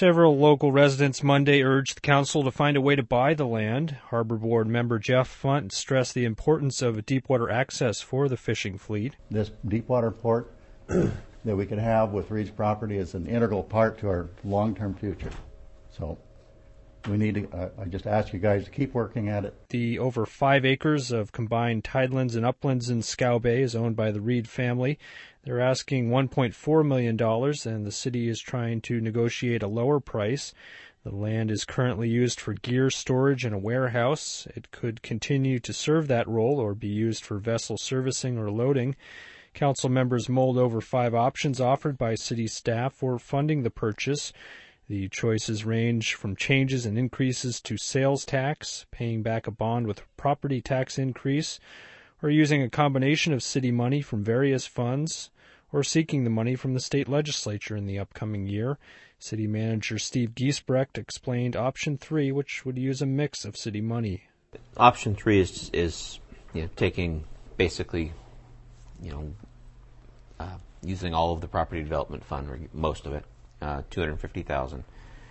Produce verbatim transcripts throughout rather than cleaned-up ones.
Several local residents Monday urged the council to find a way to buy the land. Harbor Board member Jeff Funt stressed the importance of deepwater access for the fishing fleet. This deepwater port that we could have with Reed's property is an integral part to our long-term future. So we need to, uh, I just ask you guys to keep working at it. The over five acres of combined tidelands and uplands in Scow Bay is owned by the Reed family. They're asking one point four million dollars, and the city is trying to negotiate a lower price. The land is currently used for gear storage and a warehouse. It could continue to serve that role or be used for vessel servicing or loading. Council members mulled over five options offered by city staff for funding the purchase. The choices range from changes and increases to sales tax, paying back a bond with property tax increase, or using a combination of city money from various funds, or seeking the money from the state legislature in the upcoming year. City Manager Steve Giesbrecht explained option three, which would use a mix of city money. Option three is is you know, taking basically, you know, uh, using all of the property development fund, or most of it, uh, two hundred fifty thousand,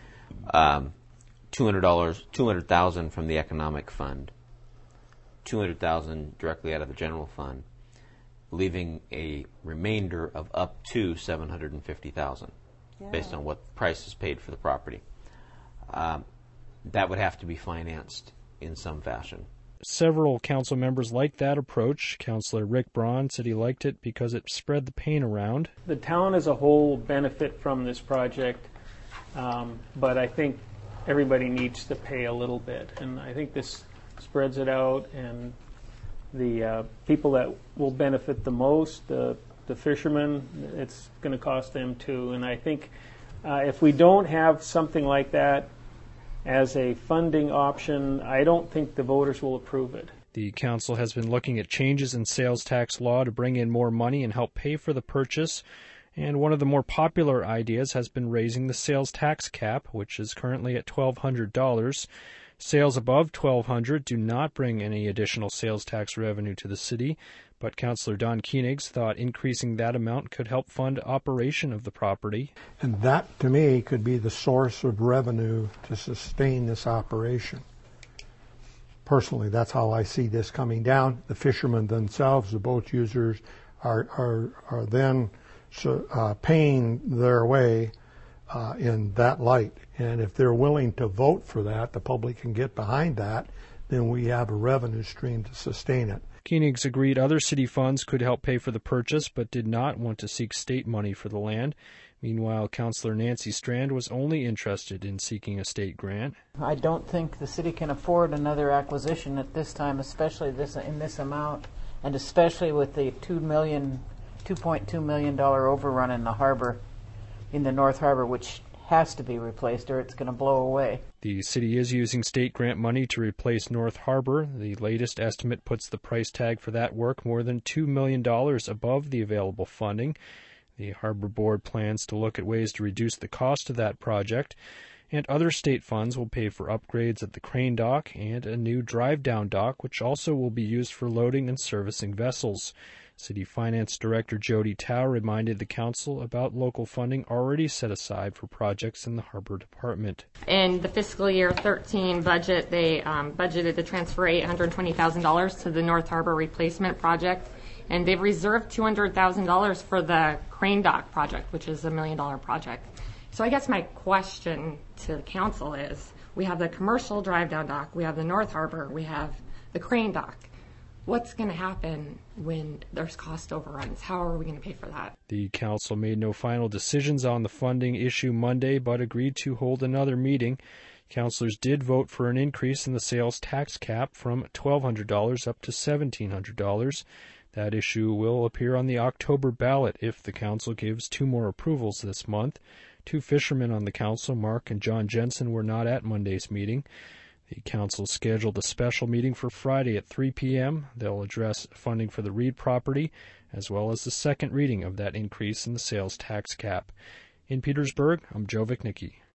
um, two hundred dollars, two hundred thousand from the economic fund, two hundred thousand directly out of the general fund, leaving a remainder of up to seven hundred fifty thousand, yeah. based on what price is paid for the property. Um, that would have to be financed in some fashion. Several council members liked that approach. Councillor Rick Braun said he liked it because it spread the pain around. The town as a whole benefit from this project, um, but I think everybody needs to pay a little bit, and I think this spreads it out, and the uh, people that will benefit the most, the, the fishermen, it's going to cost them too. And I think uh, if we don't have something like that as a funding option, I don't think the voters will approve it. The council has been looking at changes in sales tax law to bring in more money and help pay for the purchase. And one of the more popular ideas has been raising the sales tax cap, which is currently at twelve hundred dollars. Sales above twelve hundred dollars do not bring any additional sales tax revenue to the city, but Councillor Don Koenigs thought increasing that amount could help fund operation of the property. And that, to me, could be the source of revenue to sustain this operation. Personally, that's how I see this coming down. The fishermen themselves, the boat users, are are, are then uh, paying their way uh, in that light. And if they're willing to vote for that, the public can get behind that, then we have a revenue stream to sustain it. Koenigs agreed other city funds could help pay for the purchase, but did not want to seek state money for the land. Meanwhile, Councillor Nancy Strand was only interested in seeking a state grant. I don't think the city can afford another acquisition at this time, especially this in this amount, and especially with the two million, two point two million dollar overrun in the harbor, in the North Harbor, which has to be replaced or it's going to blow away. The city is using state grant money to replace North Harbor. The latest estimate puts the price tag for that work more than two million dollars above the available funding. The Harbor Board plans to look at ways to reduce the cost of that project, and other state funds will pay for upgrades at the crane dock and a new drive-down dock, which also will be used for loading and servicing vessels. City Finance Director Jody Tao reminded the council about local funding already set aside for projects in the Harbor Department. In the fiscal year thirteen budget, they um, budgeted to transfer eight hundred twenty thousand dollars to the North Harbor Replacement Project, and they've reserved two hundred thousand dollars for the crane dock project, which is a million dollar project. So I guess my question to the council is, we have the commercial drive-down dock, we have the North Harbor, we have the crane dock. What's going to happen when there's cost overruns? How are we going to pay for that? The council made no final decisions on the funding issue Monday, but agreed to hold another meeting. Councilors did vote for an increase in the sales tax cap from twelve hundred dollars up to seventeen hundred dollars. That issue will appear on the October ballot if the council gives two more approvals this month. Two fishermen on the council, Mark and John Jensen, were not at Monday's meeting. The council scheduled a special meeting for Friday at three p.m. They'll address funding for the Reed property, as well as the second reading of that increase in the sales tax cap. In Petersburg, I'm Joe Vichnicki.